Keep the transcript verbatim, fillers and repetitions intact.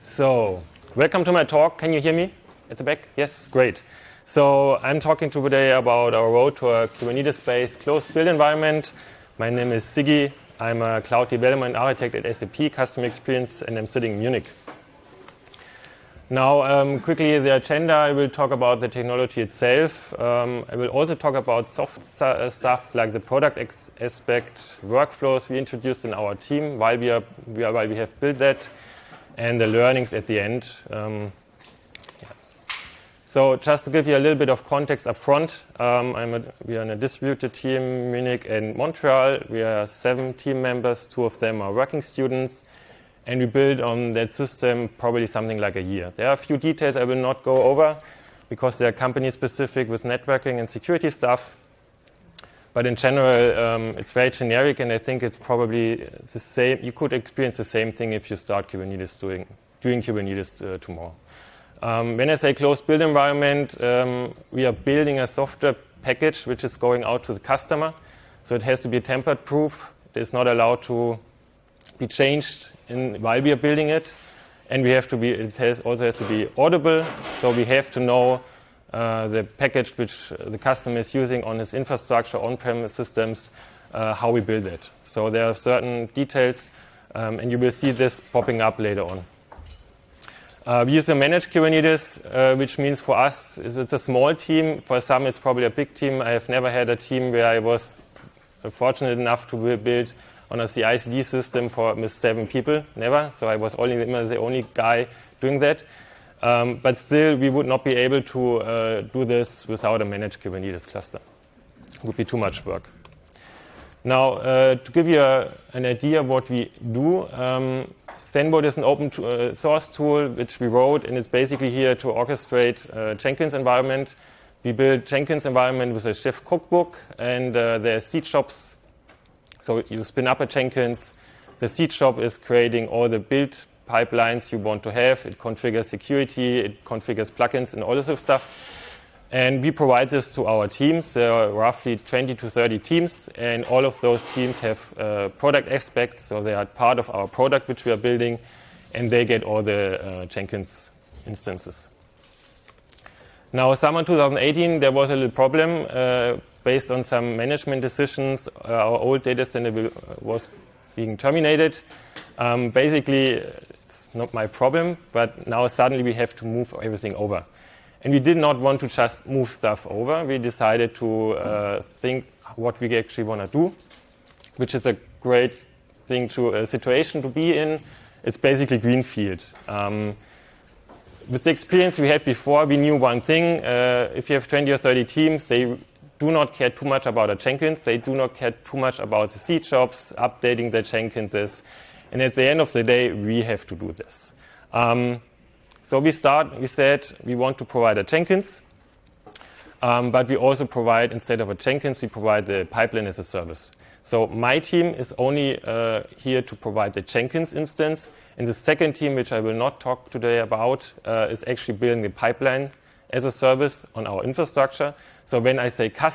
So, welcome to my talk. Can you hear me at the back? Yes, great. So, I'm talking today about our road to a Kubernetes-based closed build environment. My name is Siggi. I'm a cloud development architect at S A P Customer Experience, and I'm sitting in Munich. Now, um, quickly, the agenda, I will talk about the technology itself. Um, I will also talk about soft st- stuff like the product ex- aspect, workflows we introduced in our team while we, are, we are, while we have built that, and the learnings at the end. Um, yeah. So just to give you a little bit of context up front, um, I'm a, we are in a distributed team, Munich and Montreal. We are seven team members. Two of them are working students. And we build on that system probably something like a year. There are a few details I will not go over because they are company-specific with networking and security stuff. But in general, um, it's very generic, and I think it's probably the same. You could experience the same thing if you start Kubernetes doing, doing Kubernetes uh, tomorrow. Um, when I say closed build environment, um, we are building a software package which is going out to the customer. So it has to be tamper-proof. It is not allowed to be changed in, while we are building it, and we have to be. It has also has to be audible. So we have to know uh, the package which the customer is using on his infrastructure, on-premise systems, uh, how we build it. So there are certain details, um, and you will see this popping up later on. Uh, we use a managed Kubernetes, uh, which means for us it's a small team. For some, it's probably a big team. I have never had a team where I was fortunate enough to build on a C I C D system for with seven people, never. So I was only the only guy doing that. Um, but still, we would not be able to uh, do this without a managed Kubernetes cluster. It would be too much work. Now, uh, to give you a, an idea of what we do, um, Zenboard is an open to, uh, source tool which we wrote, and it's basically here to orchestrate uh, Jenkins environment. We build Jenkins environment with a Chef cookbook, and uh, there are seed shops. So you spin up a Jenkins. The seed shop is creating all the build pipelines you want to have. It configures security. It configures plugins and all this sort of stuff. And we provide this to our teams. There are roughly twenty to thirty teams, and all of those teams have uh, product aspects. So they are part of our product which we are building, and they get all the uh, Jenkins instances. Now, summer twenty eighteen, there was a little problem. Uh, Based on some management decisions, uh, our old data center was being terminated. Um, basically, it's not my problem, but now suddenly we have to move everything over. And we did not want to just move stuff over. We decided to uh, think what we actually want to do, which is a great thing to a situation to be in. It's basically greenfield. Um, with the experience we had before, we knew one thing. Uh, if you have twenty or thirty teams, they do not care too much about a Jenkins. They do not care too much about the seed shops, updating their Jenkinses. And at the end of the day, we have to do this. Um, so we start, we said we want to provide a Jenkins, um, but we also provide, instead of a Jenkins, we provide the pipeline as a service. So my team is only uh, here to provide the Jenkins instance. And the second team, which I will not talk today about, uh, is actually building the pipeline as a service on our infrastructure. So when I say custom